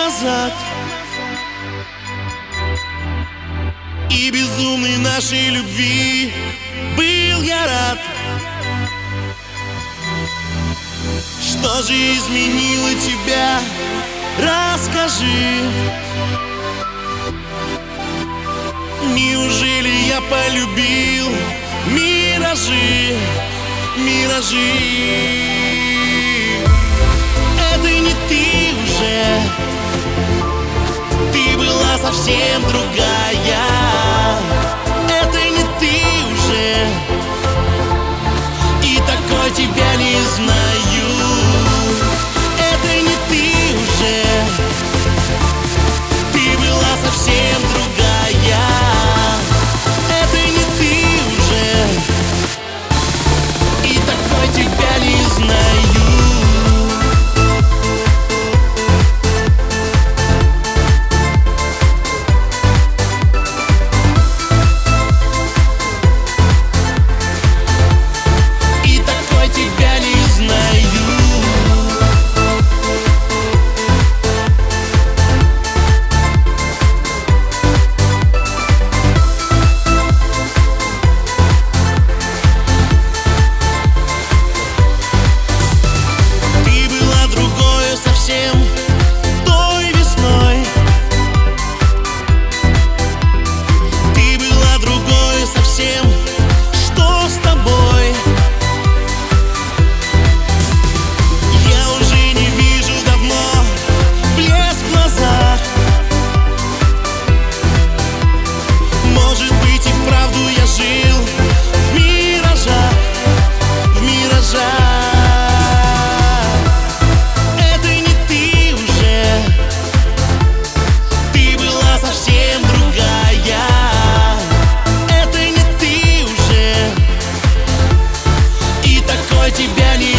назад. И безумной нашей любви был я рад. Что же изменило тебя? Расскажи. Неужели я полюбил миражи, миражи? Это не ты уже, ты была совсем другая. Это не ты уже, и такой тебя не знаю. Это не ты уже, ты была совсем другая. Это не ты уже, и такой тебя не знаю. Тебя не